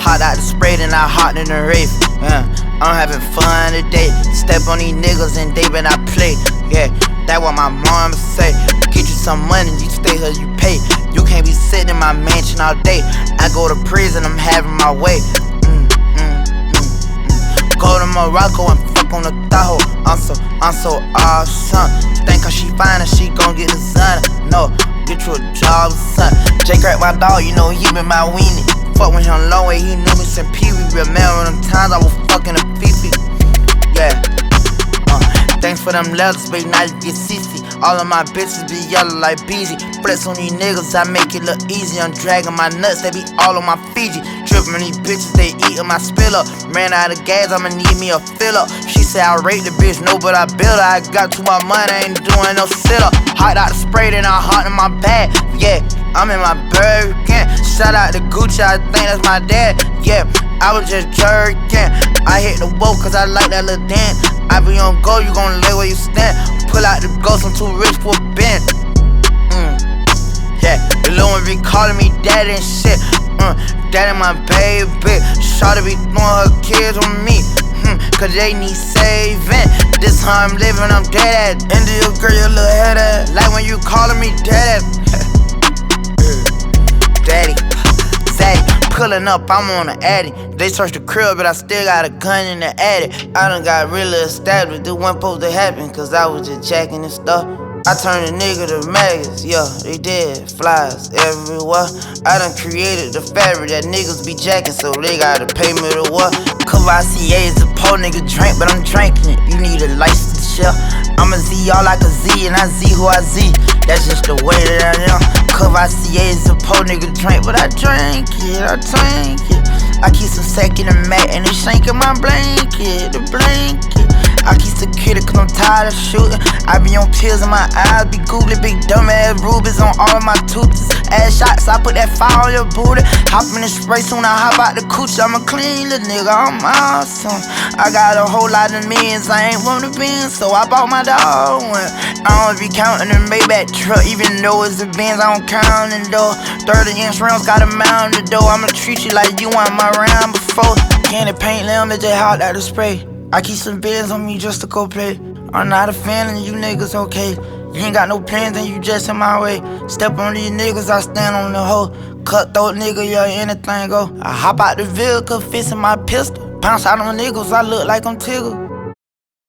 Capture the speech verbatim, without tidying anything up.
Hot out the spray, then I hopped in the race. Yeah, I'm having fun today. Step on these niggas and they been I play. Yeah, that what my mama say. Get you some money, you stay here, you pay. You can't be sitting in my mansion all day. I go to prison, I'm having my way. Mm, mm, mm, mm. Go to Morocco and fuck on the Tahoe. I'm so, I'm so awesome. Think cause she fine and she gon' get the sun. No, get you a job, son. J Crack my dog, you know he been my weenie. Fuck with him long way, he knew me since Pee Wee. Remember them times I was fucking a Fifi. Yeah. Uh, thanks for them letters, baby, now you get sixty. All of my bitches be yellow like Beezy. Flex on these niggas, I make it look easy. I'm dragging my nuts, they be all on my Fiji. Trippin' these bitches, they eatin' my spill up. Ran out of gas, I'ma need me a fill up. She said I rate the bitch, no, but I build her. I got too much money, I ain't doing no sit up. Hot out the spray, then I hot in my bag. Yeah, I'm in my Birkin. Shout out to Gucci, I think that's my dad. Yeah, I was just jerking. I hit the wall cause I like that little dance. I be on go, you gon' lay where you stand. Pull out the ghost, I'm too rich for a bend. Mm. Yeah, the little one be calling me daddy and shit. Mm. Daddy my baby. Shawty be throwing her kids on me. Mm. Cause they need saving. This how I'm living, I'm dead at. Into your girl, your little head at. Like when you calling me daddy. Daddy, Zaddy. Pulling up, I'm on the addy. They searched the crib, but I still got a gun in the attic. I done got really established. This wasn't supposed to happen, cause I was just jacking and stuff. I turned a nigga to maggots, yeah, they did. Flies everywhere. I done created the fabric that niggas be jacking, so they gotta pay me to what? Cavassier is a poor nigga drink, but I'm drinking it. You need a license to share. I'm a Z all like a Z, and I Z who I Z. That's just the way that I am. Cavassier is a poor nigga drink, but I drink it, I drink it. I keep some sack in the mat and they shanking my blanket, the blanket. I keep security cause I'm tired of shooting. I be on pills in my eyes, be googly, big dumb ass rubies on all of my tooths. Ass shots, I put that fire on your booty. Hop in the spray soon, I hop out the cooch. I'm a clean little nigga, I'm awesome. I got a whole lot of millions, I ain't want to be in, so I bought my dog one. I don't be counting the Maybach truck, even though it's a Benz, I don't count it though. thirty inch rounds got a mount the door. I'ma treat you like you want my round before. Candy paint lamb, it just hot out the spray. I keep some bands on me just to go play. I'm not a fan of you niggas, okay. You ain't got no plans and you just in my way. Step on these niggas, I stand on the hoe. Cutthroat nigga, yeah, anything go. I hop out the vehicle, fixin' my pistol. Bounce out on niggas, I look like I'm Tigger.